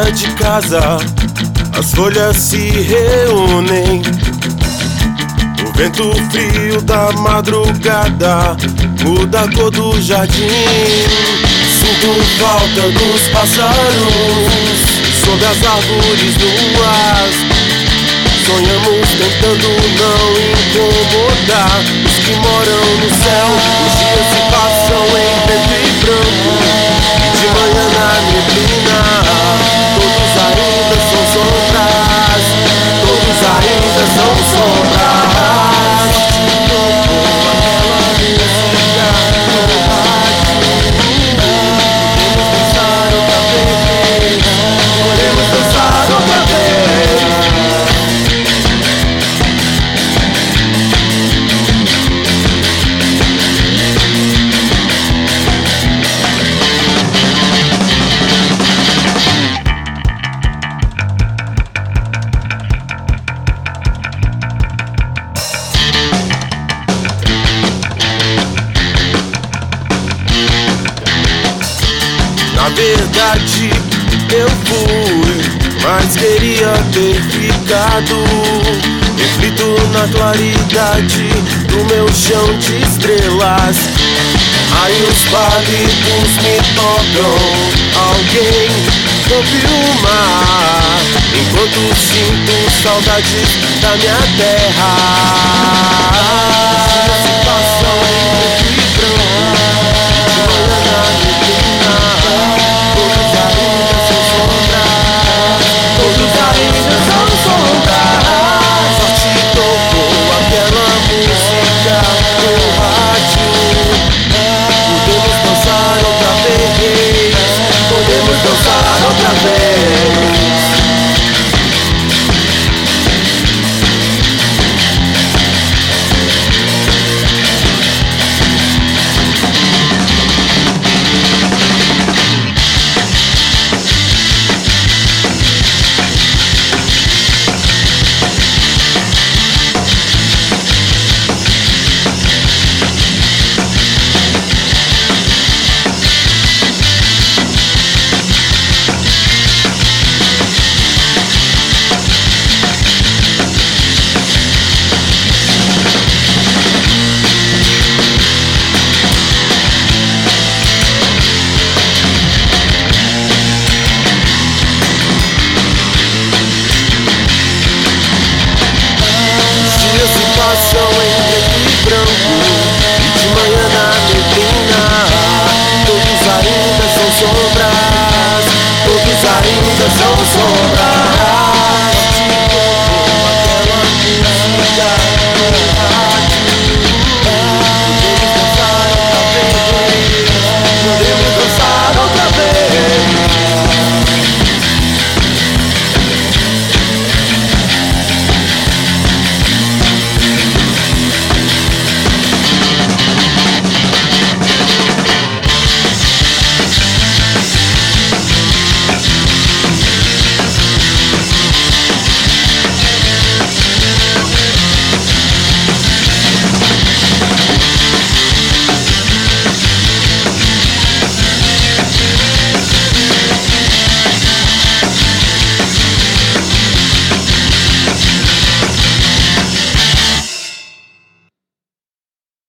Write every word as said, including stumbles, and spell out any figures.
janela de casa, as folhas se reúnem. O vento frio da madrugada muda a cor do jardim. Sinto falta dos pássaros sob as árvores nuas. Sonhamos tentando não incomodar os que moram no céu. Os dias se passam em preto e branco, e de manhã na neblina todos ainda são sombras. Todos ainda são sombras. Podemos dançar outra vez. Na verdade eu fui, mas queria ter ficado. Reflito na claridade do meu chão de estrelas. Aí os palitos me tocam. Alguém sob o mar, enquanto sinto saudades da minha terra. Os dias se passam em preto e branco, de manhã na neblina todos ainda são sombras. Todos ainda são sombras. Só te tocou aquela música no rádio. Podemos dançar outra vez. Podemos dançar outra vez. Passam em preto e branco, e de manhã na neblina todos ainda são sombras. Todos ainda são sombras.